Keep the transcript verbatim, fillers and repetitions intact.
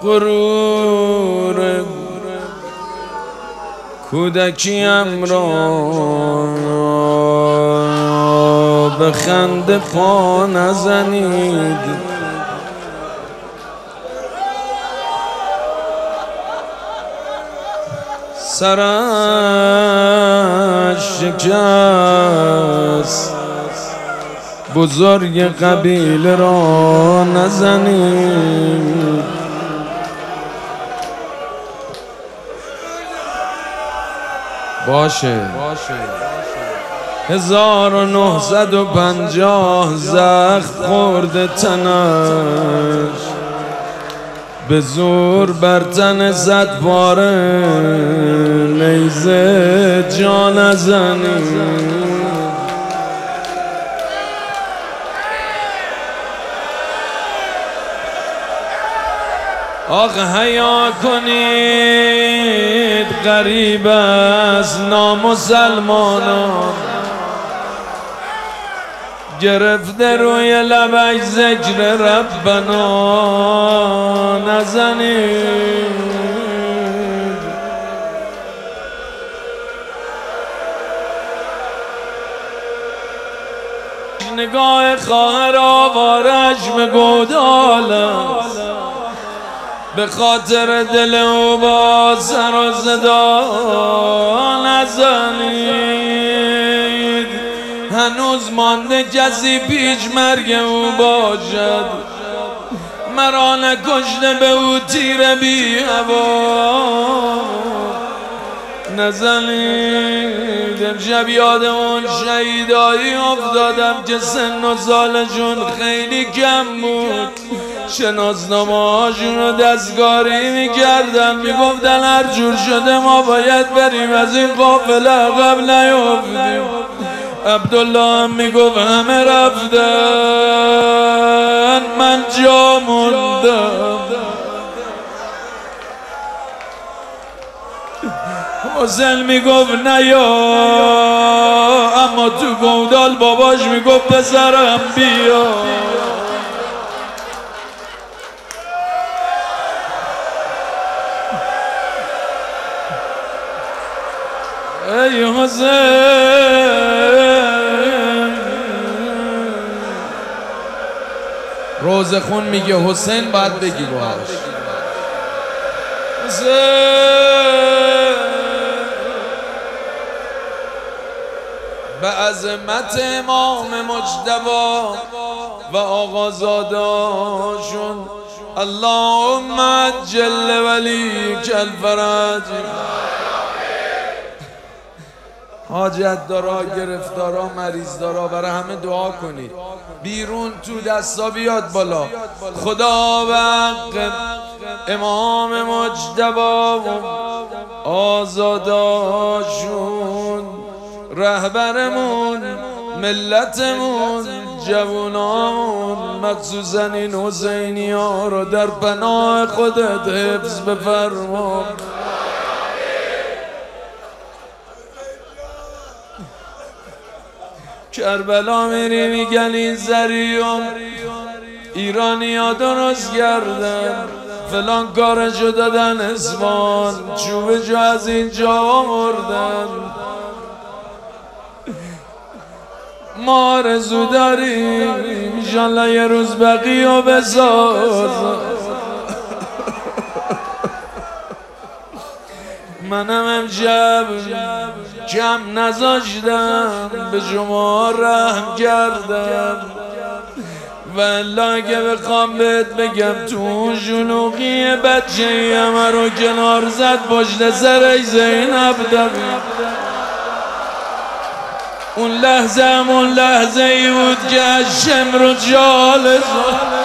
غرور کودکیم را به خنده پا نزنید. سرش شکست بزرگ قبیله را نزنید. باشه هزار و نهصد و پنجاه زخم خورده تنش، به زور بر تن زد پاره نیزه جا نزنید. آخ حیا کنید غریب از نامسلمانان، گرفته روی لبش ذکر ربنا نزنید. نگاه خواهر آوارش به گودال است، به خاطر دل او با سر و صدا نزنید. هنوز مانده کسی پیش مرگ او باشد، مرا نکشته به او تیر بی هوا نزنید. امشب یاد اون شهیدایی افتادم که سن و سالشون خیلی کم بود. شناسنامه هاشون رو دستکاری میکردن، میگفتن هر جور شده ما باید بریم از این قافله عقب نیفتیم. عبدالله هم میگفت همه رفتن من جا موندم. حسین میگفت نیا، اما تو گودال باباش میگفت پسرم بیا. ای حسین، روز خون میگه حسین باید بگی باش. حسین به عظمت امام مجتبی و آقازاداشون اللهم عجل ولیک الفرج. حاجت دارا، گرفتارا، مریض دارا، برای همه دعا کنید. بیرون تو دستا بیاد بالا. خدا و حق امام مجتبی و آزاداشون، رهبرمون، ملتمون، جوانامون، مخصوصا این حسینی ها رو در پناه خودت حفظ بفرما. کربلا میری میگن این زریون ایرانی ها درست کردن، فلان کارشو دادن اسمان، چوب جو از اینجا آوردن. ما آرزو داریم انشالله یه روز بقیه و بساز. منم امشب کم نذاشتم به شما رحم کردم، والا اگه بخوام بهت بگم تو شلوغی بچه ای همه رو کنار زد پشت سرش زینب دوید. اون لحظه همون لحظه ای بود که از شمر و جال زد.